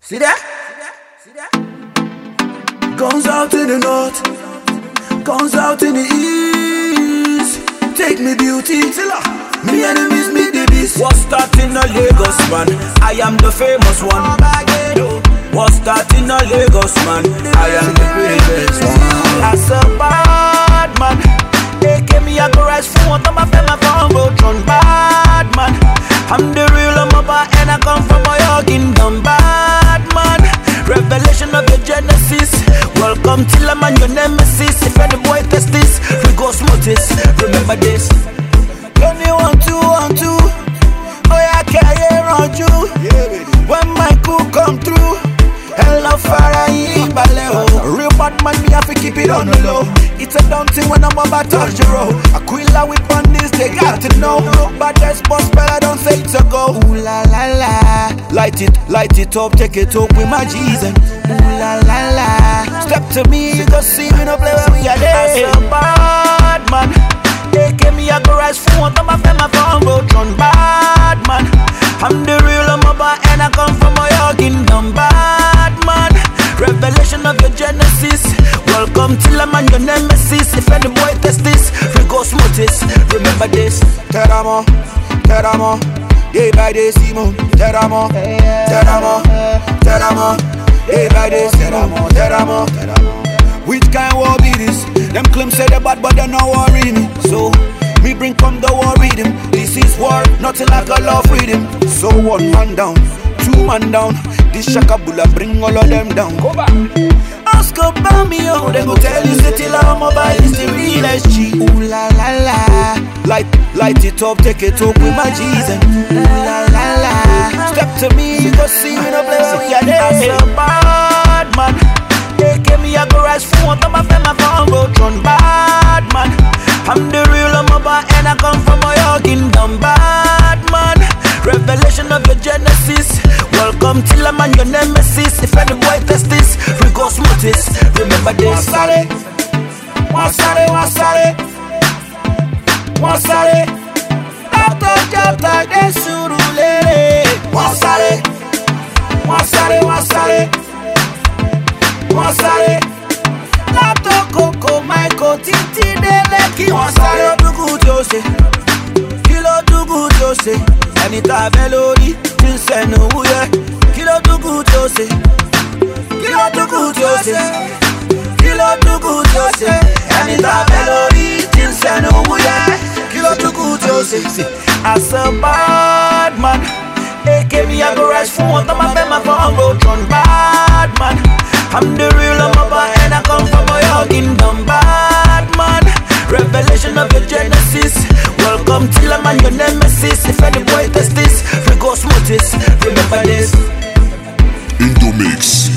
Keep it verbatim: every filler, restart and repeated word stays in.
See that? Guns out in the north, guns out in the east. Take me beauty, me enemies, me the beast. What's that in a Lagos, man? I am the famous one. What's that in a Lagos, man? I am the greatest one. As a bad man, they gave me a go rise for one of my family from Rotron. Bad man, I'm the real Amaba and I come from my kingdom. Bad man, revelation of the Genesis. Welcome till I'm on your nemesis. If any boy test this, we go smooth this. Remember this. Only one, two, one, two. Oh yeah, I can't around you. When my cool come through, hello Farai Baleo. Real bad man, me have to keep it on the low. It's a down thing when I'm about to touch the road. Aquila with one this, they got to know. But that's boss, but I don't say it's a go. Ooh la la la. Light it, light it up, take it up with my Jesus. Ooh la la la. Step to me, you go see me no play where we are there. As a bad man, they gave me a go rise for one of my family from Rotron. Bad man, I'm the real Amaba and I come from my kingdom. Bad man, revelation of your Genesis. Welcome till I'm on your nemesis. If any boy test this, we go smooth this. Remember this. Teramo, Teramo, yeah by the Simo. Teramo, Teramo, Teramo, yeah by the Simo. Teramo, which kind war be this? Them claim say they bad but they not worry me. So me bring come the war with him. This is war, nothing like a love freedom. So one man down, two man down. This shakabula bring all of them down. Go back. Ask about me, oh, they go tell you say till I'm mobile is the real S G. Ooh la la la. Light, light it up, take it up with my Jesus. Ooh la la la. Step to me, you go see me no play where we are there. As a bad man, they gave me a go rise for one of my family from Rotron. Bad man, I'm the real Amaba and I come from my kingdom. Bad man, revelation of your Genesis. Welcome till I'm on your nemesis. If any boy test this, we go smooth this. Remember this. Wasare, wasare, wasare, wasare. Tato jata de surulere. Wasare, wasare, wasare, wasare. Tato koko maiko titi de leki. Wasare dugu jose, kilo dugu jose. Anita melody, Vincent Ouye. Kilo dugu jose, kilo dugu jose, kilo dugu jose. Anita melody, Vincent Ouye. Kilo dugu jose. As a bad man, they gave me a go rise for one of my family from Rotron. Bad man, I'm the real Amaba and I come from my kingdom. Bad man, revelation of your Genesis. Welcome till I'm on your nemesis. If any boy test this, we go smooth this. Remember this. Into mix.